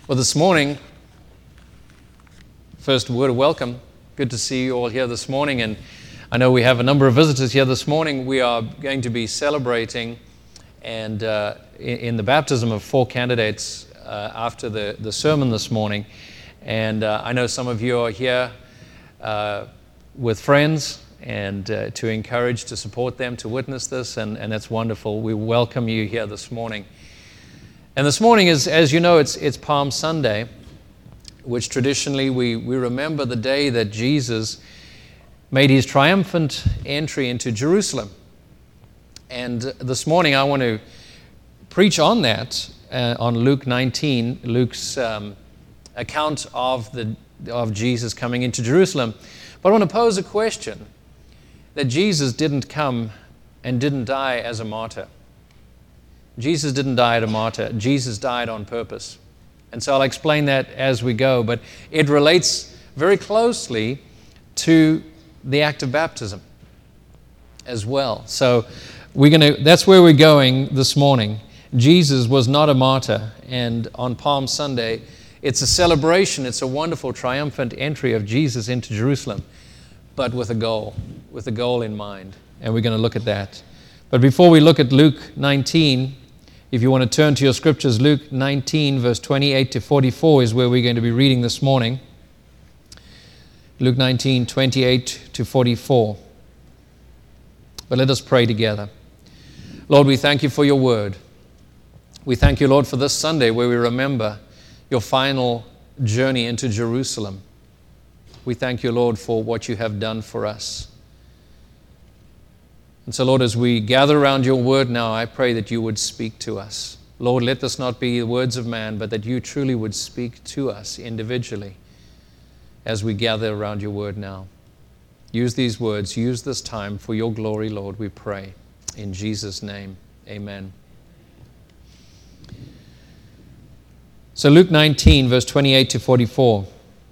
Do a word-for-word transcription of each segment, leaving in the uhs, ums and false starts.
Well, this morning, first word of welcome. Good to see you all here this morning, and I know we have a number of visitors here this morning. We are going to be celebrating and uh, in, in the baptism of four candidates uh, after the, the sermon this morning. And uh, I know some of you are here uh, with friends and uh, to encourage, to support them, to witness this, and, and that's wonderful. We welcome you here this morning. And this morning is, as you know, it's it's Palm Sunday, which traditionally we, we remember the day that Jesus made his triumphant entry into Jerusalem. And this morning I want to preach on that, uh, on Luke nineteen, Luke's um, account of the of Jesus coming into Jerusalem. But I want to pose a question, that Jesus didn't come and didn't die as a martyr. Jesus didn't die as a martyr. Jesus died on purpose. And so I'll explain that as we go, but it relates very closely to the act of baptism as well. So we're going to that's where we're going this morning. Jesus was not a martyr, and on Palm Sunday, it's a celebration, it's a wonderful triumphant entry of Jesus into Jerusalem, but with a goal, with a goal in mind. And we're going to look at that. But before we look at Luke nineteen, if you want to turn to your scriptures, Luke nineteen, verse twenty-eight to forty-four is where we're going to be reading this morning. Luke nineteen, twenty-eight to forty-four. But let us pray together. Lord, we thank you for your word. We thank you, Lord, for this Sunday where we remember your final journey into Jerusalem. We thank you, Lord, for what you have done for us. And so, Lord, as we gather around your word now, I pray that you would speak to us. Lord, let this not be the words of man, but that you truly would speak to us individually as we gather around your word now. Use these words, use this time for your glory, Lord, we pray. In Jesus' name, amen. So Luke nineteen, verse twenty-eight to forty-four.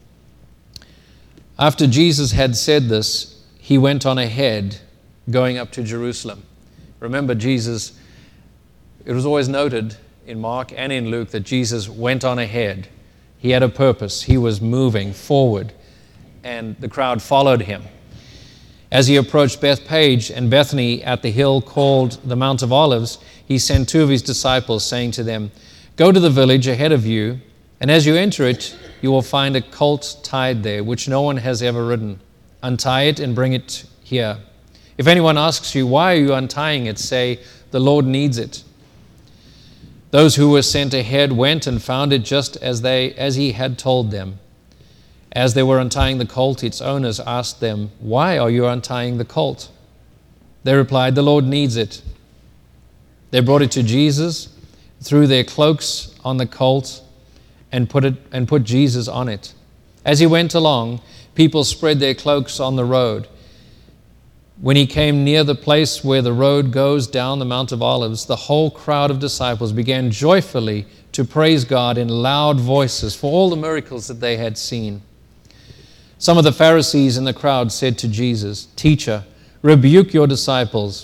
After Jesus had said this, he went on ahead, going up to Jerusalem. Remember, Jesus, it was always noted in Mark and in Luke that Jesus went on ahead. He had a purpose. He was moving forward, and the crowd followed him. As he approached Bethphage and Bethany at the hill called the Mount of Olives, he sent two of his disciples, saying to them, "Go to the village ahead of you, and as you enter it, you will find a colt tied there, which no one has ever ridden. Untie it and bring it here. If anyone asks you, 'Why are you untying it?' say, 'The Lord needs it.'" Those who were sent ahead went and found it just as they as he had told them. As they were untying the colt, its owners asked them, "Why are you untying the colt?" They replied, "The Lord needs it." They brought it to Jesus, threw their cloaks on the colt, and put it and put Jesus on it. As he went along, people spread their cloaks on the road. When he came near the place where the road goes down the Mount of Olives, the whole crowd of disciples began joyfully to praise God in loud voices for all the miracles that they had seen. Some of the Pharisees in the crowd said to Jesus, "Teacher, rebuke your disciples."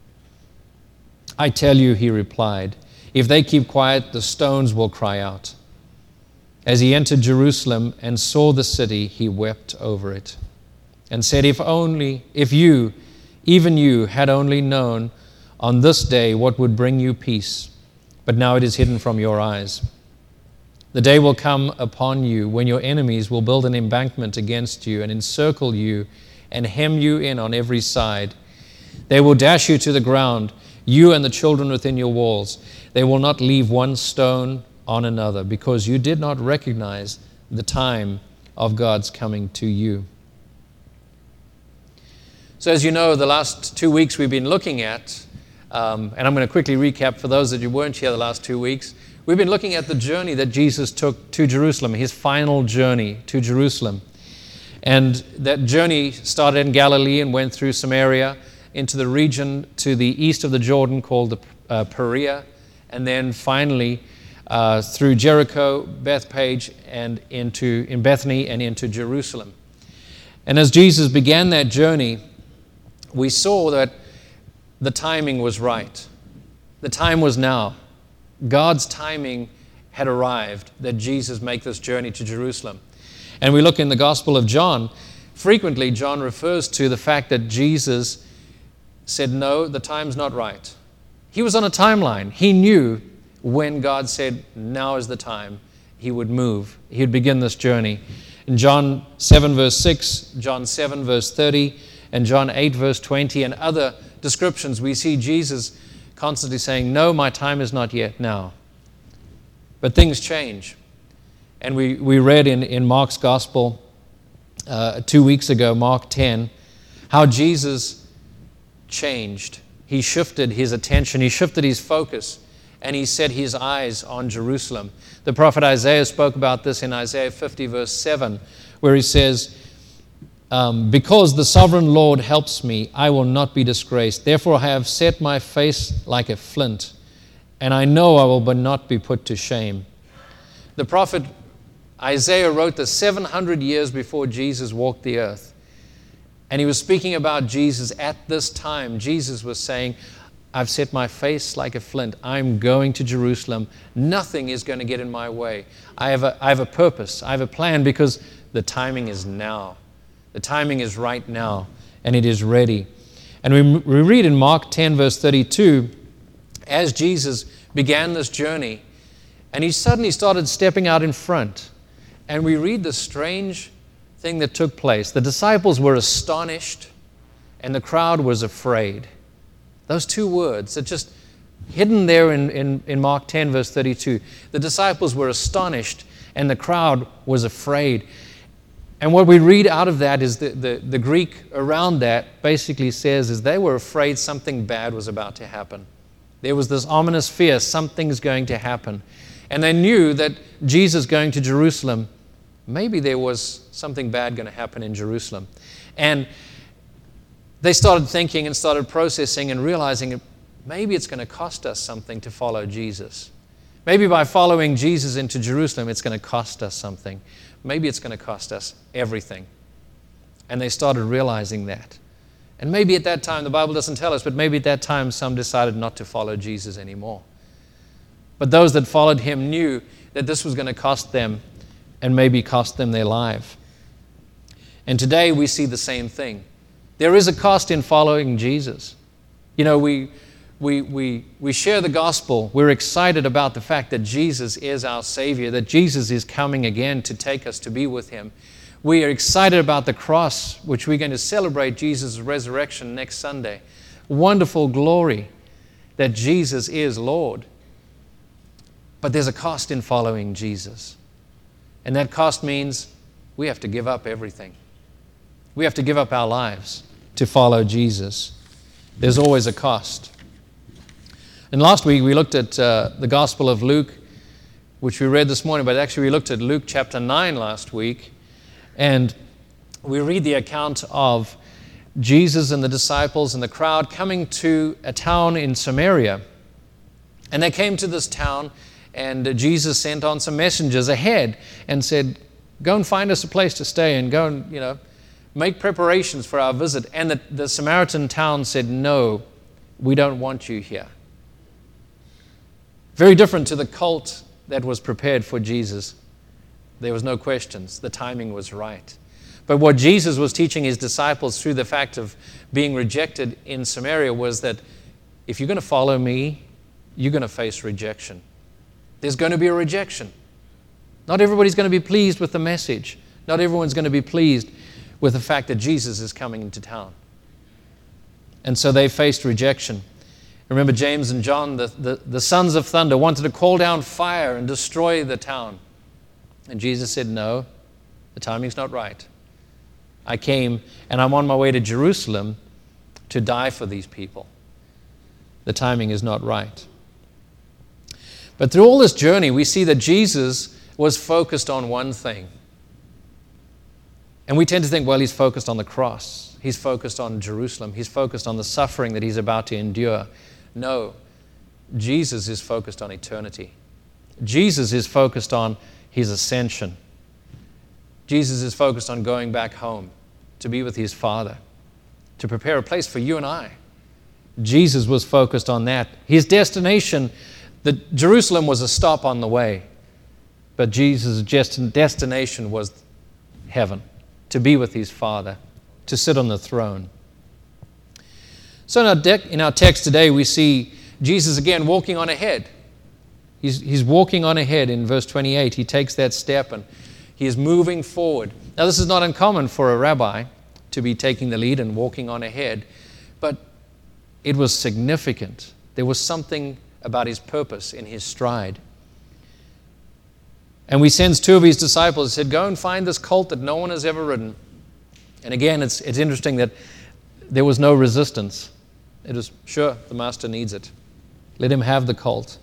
"I tell you," he replied, "if they keep quiet, the stones will cry out." As he entered Jerusalem and saw the city, he wept over it and said, "If only, if you, even you, had only known on this day what would bring you peace, but now it is hidden from your eyes. The day will come upon you when your enemies will build an embankment against you and encircle you and hem you in on every side. They will dash you to the ground, you and the children within your walls. They will not leave one stone on another, because you did not recognize the time of God's coming to you." So as you know, the last two weeks we've been looking at, um, and I'm going to quickly recap for those that you weren't here the last two weeks, we've been looking at the journey that Jesus took to Jerusalem, his final journey to Jerusalem. And that journey started in Galilee and went through Samaria into the region to the east of the Jordan called the uh, Perea, and then finally uh, through Jericho, Bethphage, and into in Bethany and into Jerusalem. And as Jesus began that journey, we saw that the timing was right. The time was now. God's timing had arrived, that Jesus make this journey to Jerusalem. And we look in the Gospel of John, frequently John refers to the fact that Jesus said, no, the time's not right. He was on a timeline. He knew when God said, now is the time, he would move. He would begin this journey. In John seven verse six, John seven verse thirty, and John eight verse twenty, and other descriptions, we see Jesus constantly saying, no, my time is not yet now. But things change. And we, we read in, in Mark's Gospel uh, two weeks ago, Mark ten, how Jesus changed. He shifted his attention, he shifted his focus, and he set his eyes on Jerusalem. The prophet Isaiah spoke about this in Isaiah fifty verse seven, where he says, um, because the sovereign Lord helps me, I will not be disgraced. Therefore I have set my face like a flint, and I know I will but not be put to shame. The prophet Isaiah wrote this seven hundred years before Jesus walked the earth. And he was speaking about Jesus at this time. Jesus was saying, I've set my face like a flint. I'm going to Jerusalem. Nothing is going to get in my way. I have a, I have a purpose. I have a plan because the timing is now. The timing is right now, and it is ready. And we, we read in Mark ten, verse thirty-two, as Jesus began this journey, and he suddenly started stepping out in front. And we read the strange thing that took place. The disciples were astonished, and the crowd was afraid. Those two words are just hidden there in, in, in Mark ten, verse thirty-two. The disciples were astonished, and the crowd was afraid. And what we read out of that is the, the, the Greek around that basically says is they were afraid something bad was about to happen. There was this ominous fear, something's going to happen. And they knew that Jesus going to Jerusalem, maybe there was something bad going to happen in Jerusalem. And they started thinking and started processing and realizing maybe it's going to cost us something to follow Jesus. Maybe by following Jesus into Jerusalem, it's going to cost us something. Maybe it's going to cost us everything. And they started realizing that. And maybe at that time, the Bible doesn't tell us, but maybe at that time some decided not to follow Jesus anymore. But those that followed him knew that this was going to cost them and maybe cost them their life. And today we see the same thing. There is a cost in following Jesus. You know, we, we, we, we share the gospel. We're excited about the fact that Jesus is our Savior, that Jesus is coming again to take us to be with him. We are excited about the cross, which we're going to celebrate Jesus' resurrection next Sunday. Wonderful glory that Jesus is Lord. But there's a cost in following Jesus. And that cost means we have to give up everything. We have to give up our lives to follow Jesus. There's always a cost. And last week we looked at uh, the Gospel of Luke, which we read this morning, but actually we looked at Luke chapter nine last week. And we read the account of Jesus and the disciples and the crowd coming to a town in Samaria. And they came to this town, and Jesus sent on some messengers ahead and said, go and find us a place to stay and go and, you know, make preparations for our visit. And the, the Samaritan town said, no, we don't want you here. Very different to the cult that was prepared for Jesus. There was no questions. The timing was right. But what Jesus was teaching his disciples through the fact of being rejected in Samaria was that if you're going to follow me, you're going to face rejection. There's going to be a rejection. Not everybody's going to be pleased with the message. Not everyone's going to be pleased with the fact that Jesus is coming into town. And so they faced rejection. Remember James and John, the, the, the sons of thunder, wanted to call down fire and destroy the town. And Jesus said, no, the timing's not right. I came and I'm on my way to Jerusalem to die for these people. The timing is not right. But through all this journey, we see that Jesus was focused on one thing. And we tend to think, well, he's focused on the cross. He's focused on Jerusalem. He's focused on the suffering that he's about to endure. No, Jesus is focused on eternity. Jesus is focused on his ascension. Jesus is focused on going back home to be with his Father, to prepare a place for you and I. Jesus was focused on that. His destination, the, Jerusalem was a stop on the way. But Jesus' just- destination was heaven, to be with his Father, to sit on the throne. So in our, de- in our text today, we see Jesus again walking on ahead. He's, he's walking on ahead in verse twenty-eight. He takes that step and he is moving forward. Now, this is not uncommon for a rabbi to be taking the lead and walking on ahead, but it was significant. There was something about his purpose in his stride. And we sends two of his disciples and said, go and find this colt that no one has ever ridden. And again, it's, it's interesting that there was no resistance. It was, sure, the master needs it. Let him have the colt.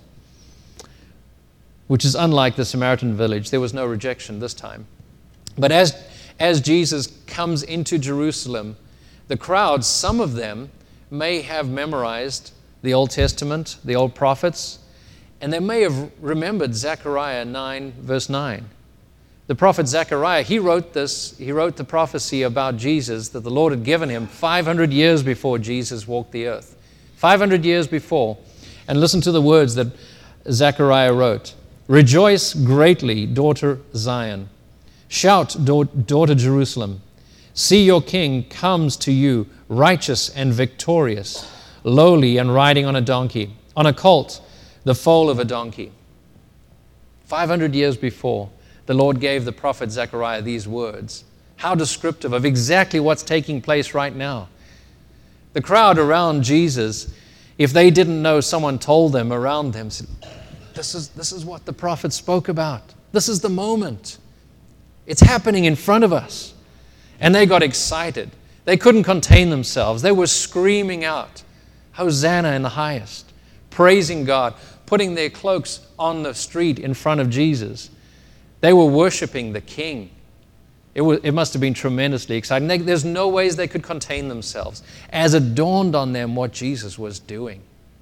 Which is unlike the Samaritan village. There was no rejection this time. But as, as Jesus comes into Jerusalem, the crowd, some of them may have memorized the Old Testament, the old prophets, and they may have remembered Zechariah nine, verse nine. The prophet Zechariah, he wrote this, he wrote the prophecy about Jesus that the Lord had given him five hundred years before Jesus walked the earth. five hundred years before. And listen to the words that Zechariah wrote. Rejoice greatly, daughter Zion. Shout, daughter Jerusalem. See, your king comes to you, righteous and victorious, lowly and riding on a donkey, on a colt, the foal of a donkey. five hundred years before, the Lord gave the prophet Zechariah these words. How descriptive of exactly what's taking place right now. The crowd around Jesus, if they didn't know, someone told them around them, said, This is, this is what the prophet spoke about. This is the moment. It's happening in front of us. And they got excited. They couldn't contain themselves. They were screaming out, Hosanna in the highest, praising God, putting their cloaks on the street in front of Jesus. They were worshiping the King. It, was, it must have been tremendously exciting. They, there's no ways they could contain themselves as it dawned on them what Jesus was doing.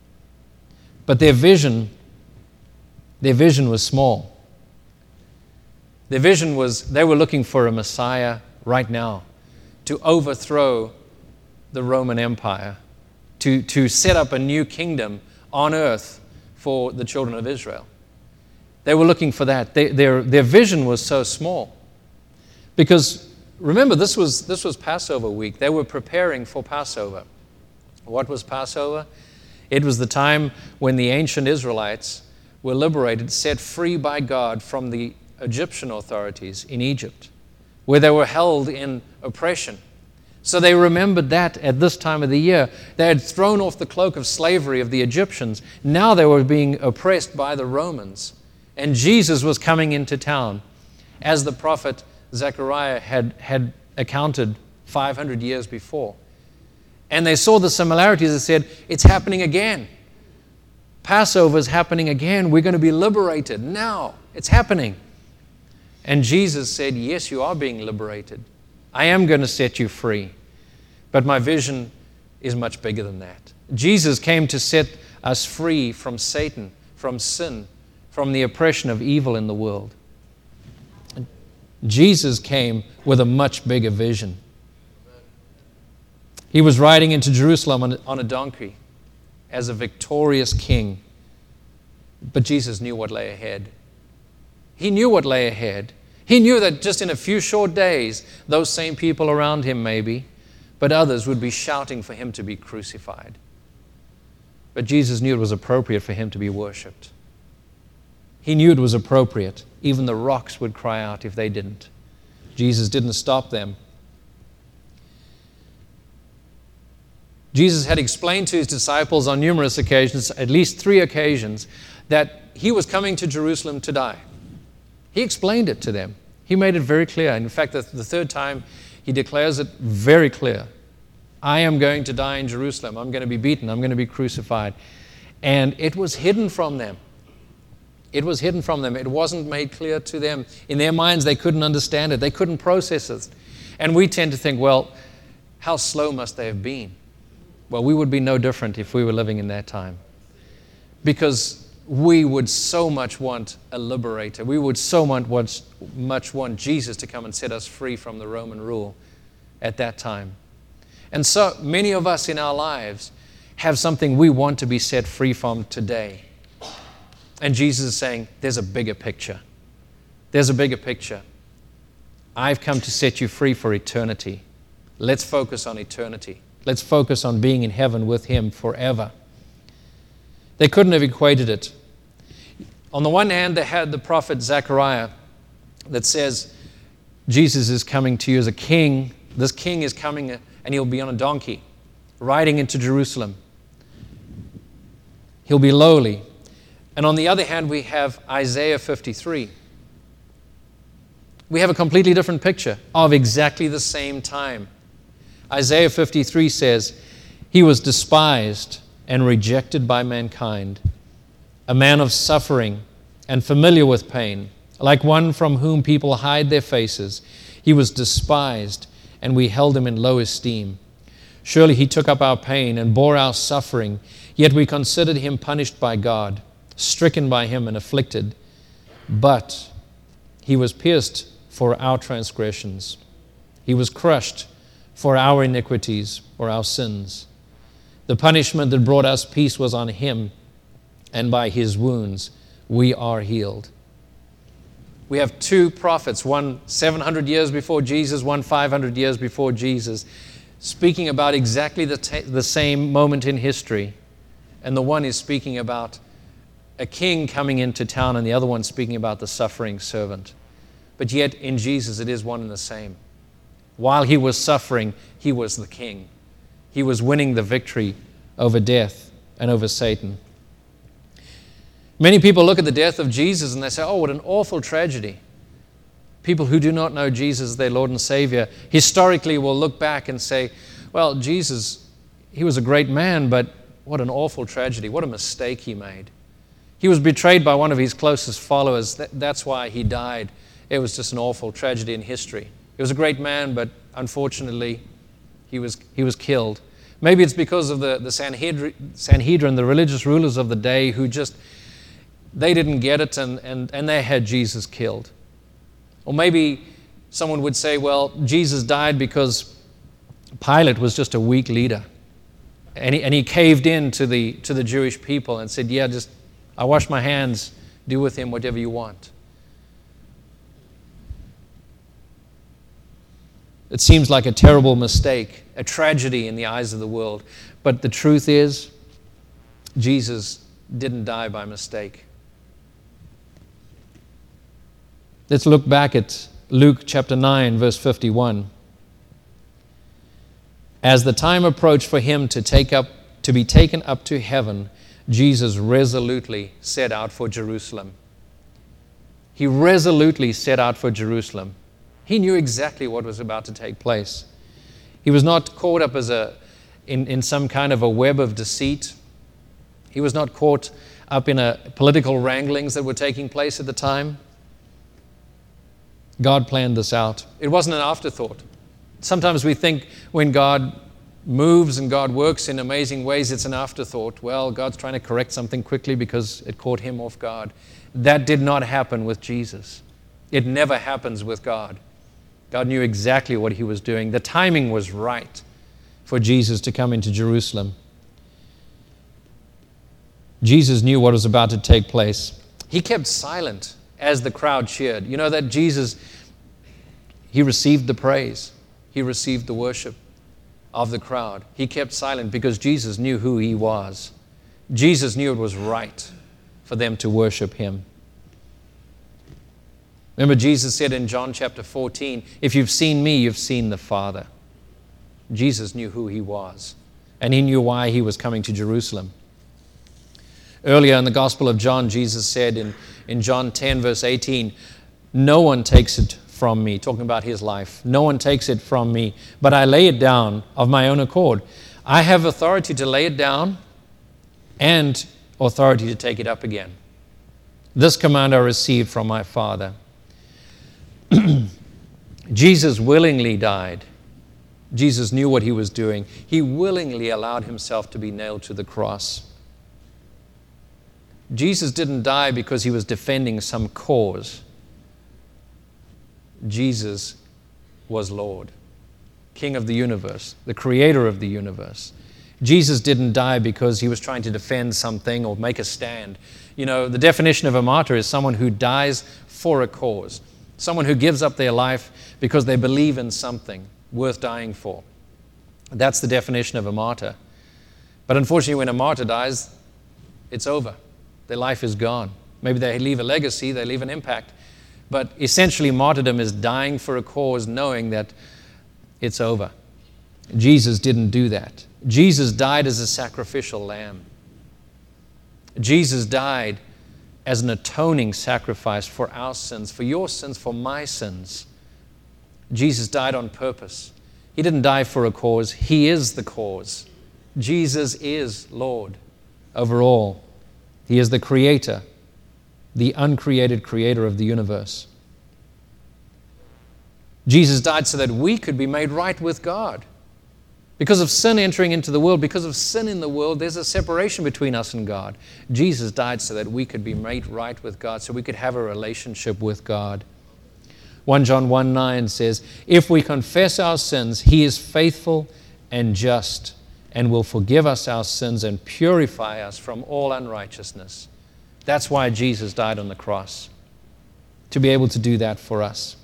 But their vision Their vision was small. Their vision was, they were looking for a Messiah right now to overthrow the Roman Empire, to, to set up a new kingdom on earth for the children of Israel. They were looking for that. They, their, their vision was so small. Because remember, this was, this was Passover week. They were preparing for Passover. What was Passover? It was the time when the ancient Israelites were liberated, set free by God from the Egyptian authorities in Egypt, where they were held in oppression. So they remembered that at this time of the year. They had thrown off the cloak of slavery of the Egyptians. Now they were being oppressed by the Romans. And Jesus was coming into town, as the prophet Zechariah had, had accounted five hundred years before. And they saw the similarities and said, it's happening again. Passover is happening again. We're going to be liberated now. It's happening. And Jesus said, yes, you are being liberated. I am going to set you free. But my vision is much bigger than that. Jesus came to set us free from Satan, from sin, from the oppression of evil in the world. Jesus came with a much bigger vision. He was riding into Jerusalem on a, on a donkey as a victorious king. But Jesus knew what lay ahead. He knew what lay ahead. He knew that just in a few short days, those same people around him maybe, but others would be shouting for him to be crucified. But Jesus knew it was appropriate for him to be worshipped. He knew it was appropriate. Even the rocks would cry out if they didn't. Jesus didn't stop them. Jesus had explained to his disciples on numerous occasions, at least three occasions, that he was coming to Jerusalem to die. He explained it to them. He made it very clear. In fact, the, the third time, he declares it very clear. I am going to die in Jerusalem. I'm going to be beaten. I'm going to be crucified. And it was hidden from them. It was hidden from them. It wasn't made clear to them. In their minds, they couldn't understand it. They couldn't process it. And we tend to think, well, how slow must they have been? Well, we would be no different if we were living in that time. Because we would so much want a liberator. We would so much want, much want Jesus to come and set us free from the Roman rule at that time. And so many of us in our lives have something we want to be set free from today. And Jesus is saying, there's a bigger picture. There's a bigger picture. I've come to set you free for eternity. Let's focus on eternity. Let's focus on being in heaven with Him forever. They couldn't have equated it. On the one hand, they had the prophet Zechariah that says, Jesus is coming to you as a king. This king is coming and he'll be on a donkey, riding into Jerusalem. He'll be lowly. And on the other hand, we have Isaiah fifty-three. We have a completely different picture of exactly the same time. Isaiah fifty-three says, He was despised and rejected by mankind, a man of suffering and familiar with pain, like one from whom people hide their faces. He was despised, and we held Him in low esteem. Surely He took up our pain and bore our suffering, yet we considered Him punished by God, stricken by Him and afflicted. But He was pierced for our transgressions. He was crushed for our iniquities, or our sins. The punishment that brought us peace was on Him, and by His wounds we are healed. We have two prophets, one seven hundred years before Jesus, one five hundred years before Jesus, speaking about exactly the, t- the same moment in history. And the one is speaking about a king coming into town, and the other one speaking about the suffering servant. But yet in Jesus it is one and the same. While He was suffering, He was the king. He was winning the victory over death and over Satan. Many people look at the death of Jesus and they say, oh, what an awful tragedy. People who do not know Jesus as their Lord and Savior historically will look back and say, well, Jesus, He was a great man, but what an awful tragedy. What a mistake He made. He was betrayed by one of His closest followers. That's why He died. It was just an awful tragedy in history. He was a great man, but unfortunately, he was, he was killed. Maybe it's because of the, the Sanhedrin, Sanhedrin, the religious rulers of the day who just, they didn't get it and, and, and they had Jesus killed. Or maybe someone would say, well, Jesus died because Pilate was just a weak leader. And he, and he caved in to the, to the Jewish people and said, yeah, just, I wash my hands, do with Him whatever you want. It seems like a terrible mistake, a tragedy in the eyes of the world. But the truth is, Jesus didn't die by mistake. Let's look back at Luke chapter nine, verse fifty-one. As the time approached for Him to take up, to be taken up to heaven, Jesus resolutely set out for Jerusalem. He resolutely set out for Jerusalem. He knew exactly what was about to take place. He was not caught up as a, in, in some kind of a web of deceit. He was not caught up in a political wranglings that were taking place at the time. God planned this out. It wasn't an afterthought. Sometimes we think when God moves and God works in amazing ways, it's an afterthought. Well, God's trying to correct something quickly because it caught Him off guard. That did not happen with Jesus. It never happens with God. God knew exactly what He was doing. The timing was right for Jesus to come into Jerusalem. Jesus knew what was about to take place. He kept silent as the crowd cheered. You know that Jesus, He received the praise. He received the worship of the crowd. He kept silent because Jesus knew who He was. Jesus knew it was right for them to worship Him. Remember, Jesus said in John chapter fourteen, if you've seen me, you've seen the Father. Jesus knew who He was, and He knew why He was coming to Jerusalem. Earlier in the Gospel of John, Jesus said in, in John ten, verse eighteen, no one takes it from me, talking about His life. No one takes it from me, but I lay it down of my own accord. I have authority to lay it down and authority to take it up again. This command I received from my Father. Jesus willingly died. Jesus knew what He was doing. He willingly allowed Himself to be nailed to the cross. Jesus didn't die because He was defending some cause. Jesus was Lord, King of the universe, the Creator of the universe. Jesus didn't die because he was trying to defend something or make a stand. You know, the definition of a martyr is someone who dies for a cause, someone who gives up their life because they believe in something worth dying for. That's the definition of a martyr. But unfortunately, when a martyr dies, it's over. Their life is gone. Maybe they leave a legacy, they leave an impact. But essentially, martyrdom is dying for a cause, knowing that it's over. Jesus didn't do that. Jesus died as a sacrificial lamb. Jesus died as an atoning sacrifice for our sins, for your sins, for my sins. Jesus died on purpose. He didn't die for a cause. He is the cause. Jesus is Lord over all. He is the creator, the uncreated creator of the universe. Jesus died so that we could be made right with God. Because of sin entering into the world, because of sin in the world, there's a separation between us and God. Jesus died so that we could be made right with God, so we could have a relationship with God. First John one nine says, if we confess our sins, He is faithful and just and will forgive us our sins and purify us from all unrighteousness. That's why Jesus died on the cross, to be able to do that for us.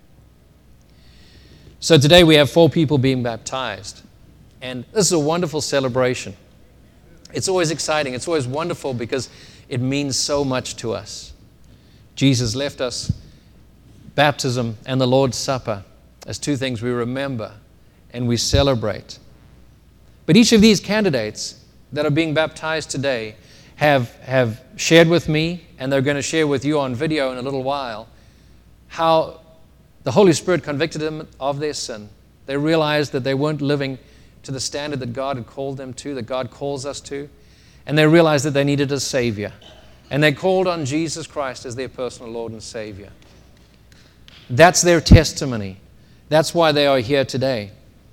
So today we have four people being baptized. And this is a wonderful celebration. It's always exciting. It's always wonderful because it means so much to us. Jesus left us baptism and the Lord's Supper as two things we remember and we celebrate. But each of these candidates that are being baptized today have, have shared with me, and they're going to share with you on video in a little while, how the Holy Spirit convicted them of their sin. They realized that they weren't living to the standard that God had called them to, that God calls us to. And they realized that they needed a Savior. And they called on Jesus Christ as their personal Lord and Savior. That's their testimony. That's why they are here today.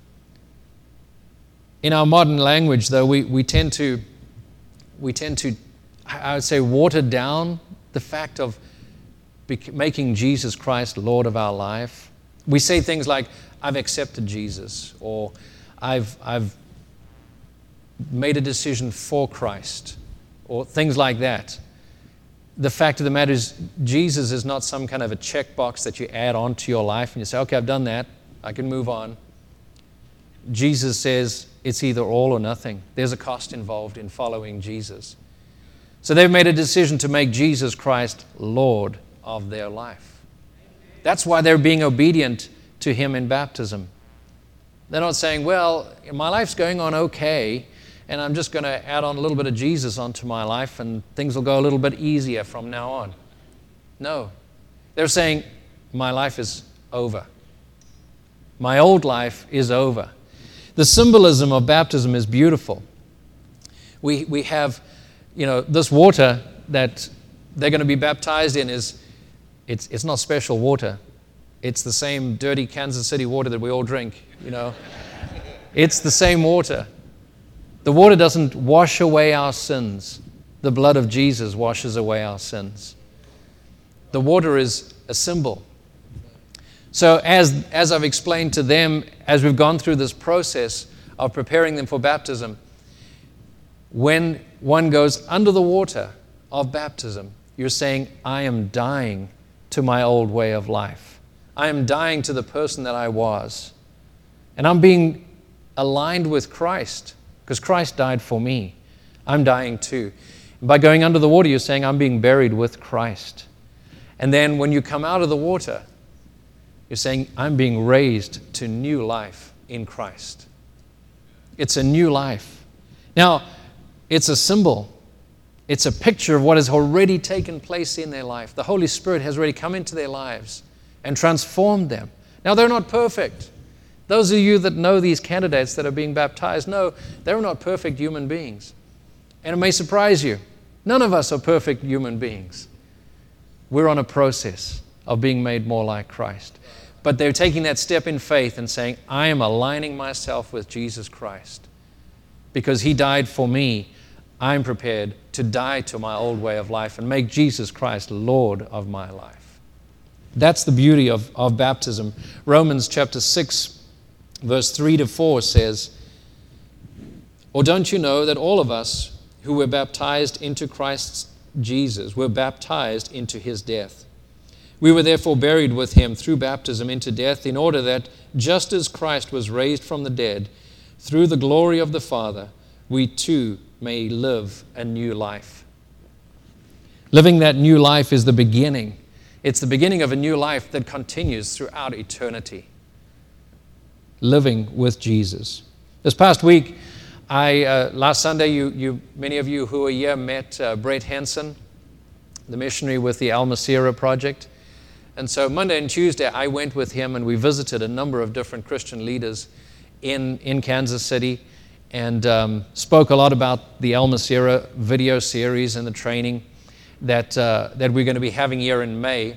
In our modern language, though, we, we tend to, we tend to, I would say, water down the fact of making Jesus Christ Lord of our life. We say things like, I've accepted Jesus, or I've, I've made a decision for Christ, or things like that. The fact of the matter is, Jesus is not some kind of a checkbox that you add onto your life and you say, okay, I've done that, I can move on. Jesus says it's either all or nothing. There's a cost involved in following Jesus. So they've made a decision to make Jesus Christ Lord of their life. That's why they're being obedient to Him in baptism. They're not saying, well, my life's going on okay, and I'm just going to add on a little bit of Jesus onto my life, and things will go a little bit easier from now on. No. They're saying, my life is over. My old life is over. The symbolism of baptism is beautiful. We, we have, you know, this water that they're going to be baptized in is, it's, it's not special water. It's the same dirty Kansas City water that we all drink, you know. It's the same water. The water doesn't wash away our sins. The blood of Jesus washes away our sins. The water is a symbol. So as, as I've explained to them, as we've gone through this process of preparing them for baptism, when one goes under the water of baptism, you're saying, I am dying to my old way of life. I am dying to the person that I was. And I'm being aligned with Christ because Christ died for me. I'm dying too. And by going under the water, you're saying, I'm being buried with Christ. And then when you come out of the water, you're saying, I'm being raised to new life in Christ. It's a new life. Now, it's a symbol. It's a picture of what has already taken place in their life. The Holy Spirit has already come into their lives and transformed them. Now, they're not perfect. Those of you that know these candidates that are being baptized know they're not perfect human beings. And it may surprise you. None of us are perfect human beings. We're on a process of being made more like Christ. But they're taking that step in faith and saying, I am aligning myself with Jesus Christ. Because He died for me, I'm prepared to die to my old way of life and make Jesus Christ Lord of my life. That's the beauty of, of baptism. Romans chapter six, verse three to four says, Or don't you know that all of us who were baptized into Christ Jesus were baptized into his death? We were therefore buried with him through baptism into death, in order that just as Christ was raised from the dead through the glory of the Father, we too may live a new life. Living that new life is the beginning. It's the beginning of a new life that continues throughout eternity. Living with Jesus. This past week, I uh, last Sunday, you, you, many of you who were here met uh, Brett Henson, the missionary with the Al Masira Project. And so Monday and Tuesday, I went with him and we visited a number of different Christian leaders in, in Kansas City, and um, spoke a lot about the Al Masira video series and the training that, uh, that we're going to be having here in May.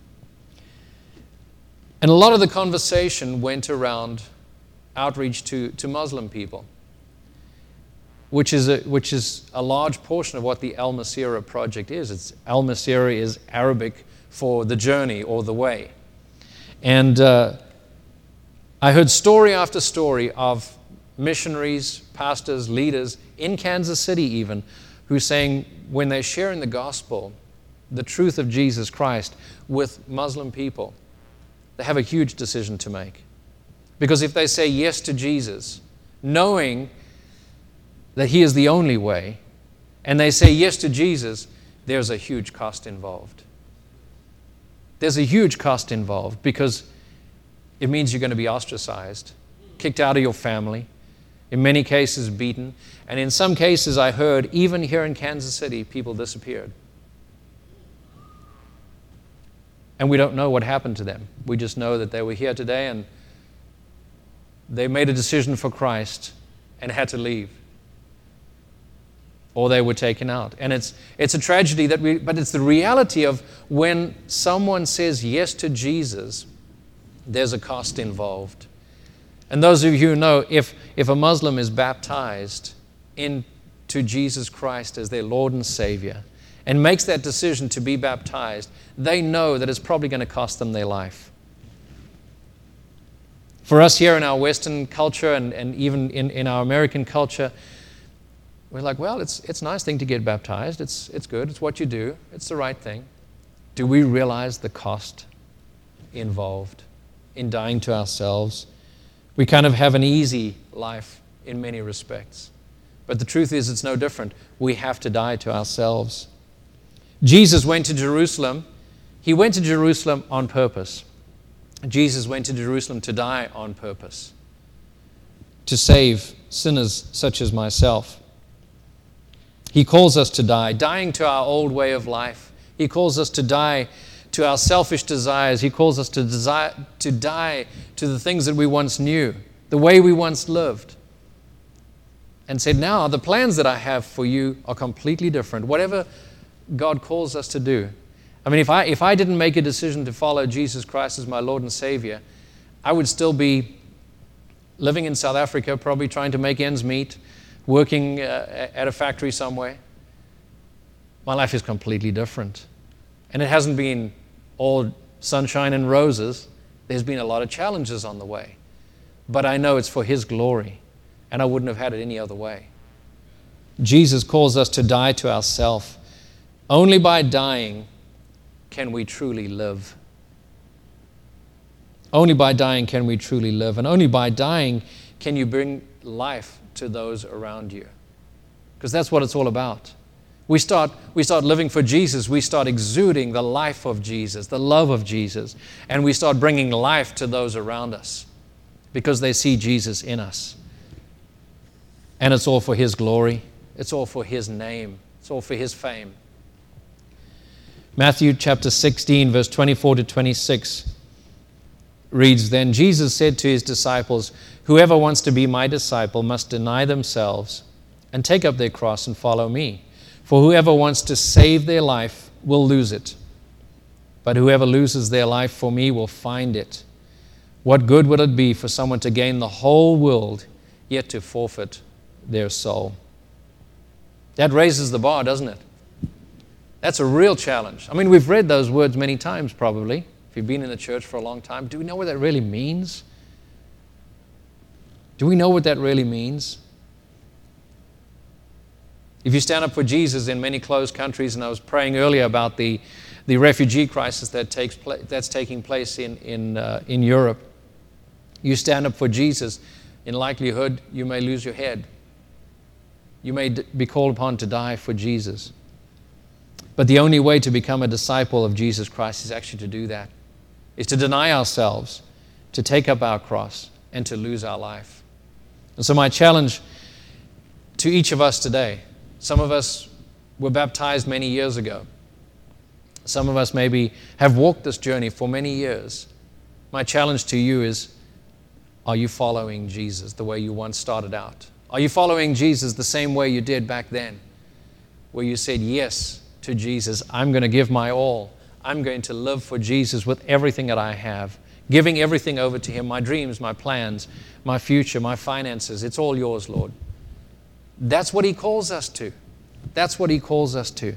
And a lot of the conversation went around outreach to, to Muslim people, which is, a, which is a large portion of what the Al Masira Project is. It's, Al Masira is Arabic for the journey or the way. And uh, I heard story after story of missionaries, pastors, leaders in Kansas City even, who are saying when they're sharing the gospel, the truth of Jesus Christ with Muslim people, they have a huge decision to make. Because if they say yes to Jesus, knowing that he is the only way, and they say yes to Jesus, there's a huge cost involved. There's a huge cost involved because it means you're going to be ostracized, kicked out of your family, in many cases beaten, and in some cases I heard, even here in Kansas City, people disappeared. And we don't know what happened to them. We just know that they were here today and they made a decision for Christ and had to leave. Or they were taken out. And it's it's a tragedy that we, but it's the reality of when someone says yes to Jesus, there's a cost involved. And those of you who know, if, if a Muslim is baptized into Jesus Christ as their Lord and Savior and makes that decision to be baptized, they know that it's probably going to cost them their life. For us here in our Western culture and, and even in, in our American culture, we're like, well, it's it's a nice thing to get baptized. It's it's good. It's what you do. It's the right thing. Do we realize the cost involved in dying to ourselves? We kind of have an easy life in many respects. But the truth is, it's no different. We have to die to ourselves. Jesus went to Jerusalem. He went to Jerusalem on purpose. Jesus went to Jerusalem to die on purpose, to save sinners such as myself. He calls us to die, dying to our old way of life. He calls us to die to our selfish desires. He calls us to desire, to die to the things that we once knew, the way we once lived. And said, now the plans that I have for you are completely different. Whatever God calls us to do. I mean, if I if I didn't make a decision to follow Jesus Christ as my Lord and Savior, I would still be living in South Africa, probably trying to make ends meet, working uh, at a factory somewhere. My life is completely different. And it hasn't been all sunshine and roses. There's been a lot of challenges on the way. But I know it's for His glory, and I wouldn't have had it any other way. Jesus calls us to die to ourselves. Only by dying can we truly live. Only by dying can we truly live. And only by dying can you bring life to those around you. Because that's what it's all about. We start, we start living for Jesus. We start exuding the life of Jesus, the love of Jesus. And we start bringing life to those around us because they see Jesus in us. And it's all for His glory. It's all for His name. It's all for His fame. Matthew chapter sixteen, verse twenty-four to twenty-six reads, Then Jesus said to His disciples, Whoever wants to be my disciple must deny themselves and take up their cross and follow me. For whoever wants to save their life will lose it. But whoever loses their life for me will find it. What good would it be for someone to gain the whole world, yet to forfeit their soul? That raises the bar, doesn't it? That's a real challenge. I mean, we've read those words many times probably. If you've been in the church for a long time, do we know what that really means? Do we know what that really means? If you stand up for Jesus in many closed countries, and I was praying earlier about the, the refugee crisis that takes pla- that's taking place in, in, uh, in Europe, you stand up for Jesus, in likelihood you may lose your head. You may d- be called upon to die for Jesus. But the only way to become a disciple of Jesus Christ is actually to do that, is to deny ourselves, to take up our cross, and to lose our life. And so my challenge to each of us today, some of us were baptized many years ago. Some of us maybe have walked this journey for many years. My challenge to you is, are you following Jesus the way you once started out? Are you following Jesus the same way you did back then, where you said yes to Jesus? I'm going to give my all. I'm going to live for Jesus with everything that I have, giving everything over to Him, my dreams, my plans, my future, my finances. It's all yours, Lord. That's what He calls us to. That's what He calls us to.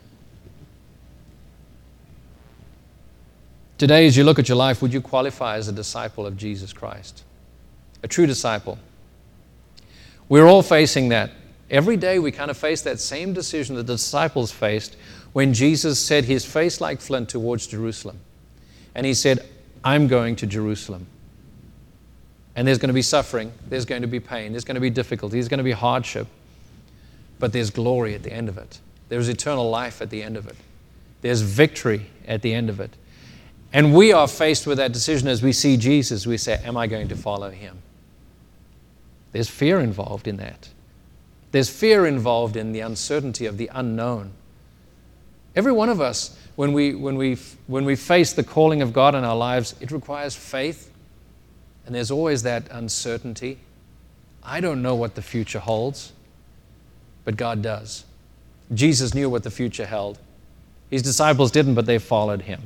Today, as you look at your life, would you qualify as a disciple of Jesus Christ? A true disciple. We're all facing that. Every day we kind of face that same decision that the disciples faced when Jesus set His face like flint towards Jerusalem. And He said, I'm going to Jerusalem. And there's going to be suffering, there's going to be pain, there's going to be difficulty, there's going to be hardship. But there's glory at the end of it. There's eternal life at the end of it. There's victory at the end of it. And we are faced with that decision as we see Jesus. We say, am I going to follow Him? There's fear involved in that. There's fear involved in the uncertainty of the unknown. Every one of us, when we, when we, when we face the calling of God in our lives, it requires faith. And there's always that uncertainty. I don't know what the future holds, but God does. Jesus knew what the future held. His disciples didn't, but they followed Him.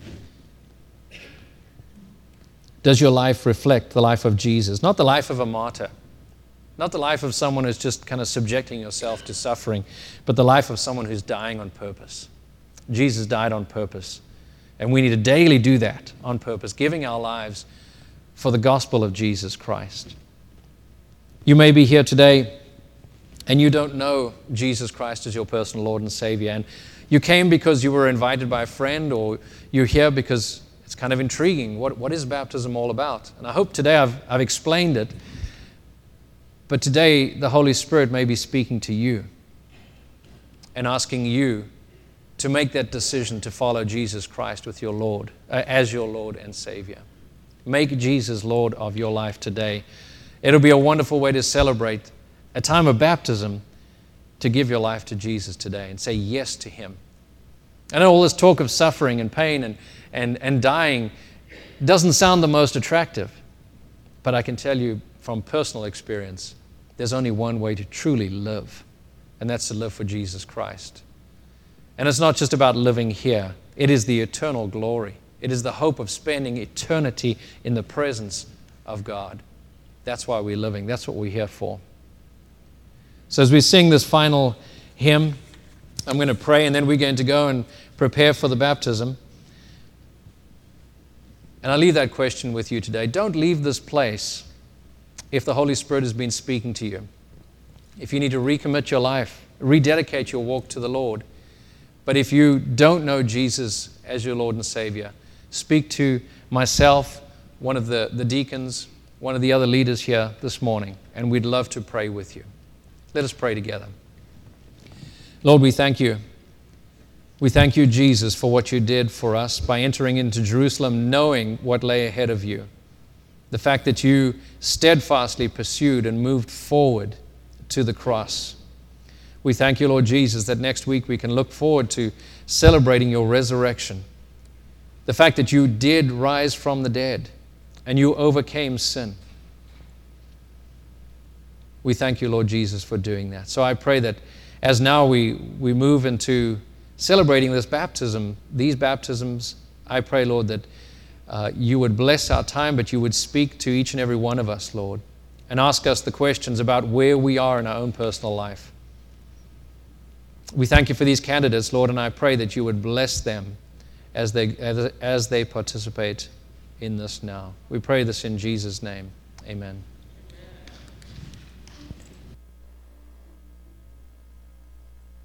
Does your life reflect the life of Jesus? Not the life of a martyr. Not the life of someone who's just kind of subjecting yourself to suffering, but the life of someone who's dying on purpose. Jesus died on purpose. And we need to daily do that on purpose, giving our lives for the gospel of Jesus Christ. You may be here today and you don't know Jesus Christ as your personal Lord and Savior. And you came because you were invited by a friend, or you're here because it's kind of intriguing. What, what is baptism all about? And I hope today I've, I've explained it. But today the Holy Spirit may be speaking to you and asking you to make that decision to follow Jesus Christ with your Lord, uh, as your Lord and Savior. Make Jesus Lord of your life today. It'll be a wonderful way to celebrate a time of baptism, to give your life to Jesus today and say yes to Him. I know all this talk of suffering and pain and, and, and dying doesn't sound the most attractive, but I can tell you from personal experience, there's only one way to truly live, and that's to live for Jesus Christ. And it's not just about living here. It is the eternal glory. It is the hope of spending eternity in the presence of God. That's why we're living. That's what we're here for. So as we sing this final hymn, I'm going to pray, and then we're going to go and prepare for the baptism. And I leave that question with you today. Don't leave this place if the Holy Spirit has been speaking to you. If you need to recommit your life, rededicate your walk to the Lord. But if you don't know Jesus as your Lord and Savior, speak to myself, one of the, the deacons, one of the other leaders here this morning, and we'd love to pray with you. Let us pray together. Lord, we thank you. We thank you, Jesus, for what you did for us by entering into Jerusalem knowing what lay ahead of you. The fact that you steadfastly pursued and moved forward to the cross. We thank you, Lord Jesus, that next week we can look forward to celebrating your resurrection. The fact that you did rise from the dead and you overcame sin. We thank you, Lord Jesus, for doing that. So I pray that as now we, we move into celebrating this baptism, these baptisms, I pray, Lord, that uh, you would bless our time, but you would speak to each and every one of us, Lord, and ask us the questions about where we are in our own personal life. We thank you for these candidates, Lord, and I pray that you would bless them as they, as, as they participate in this now. We pray this in Jesus' name. Amen.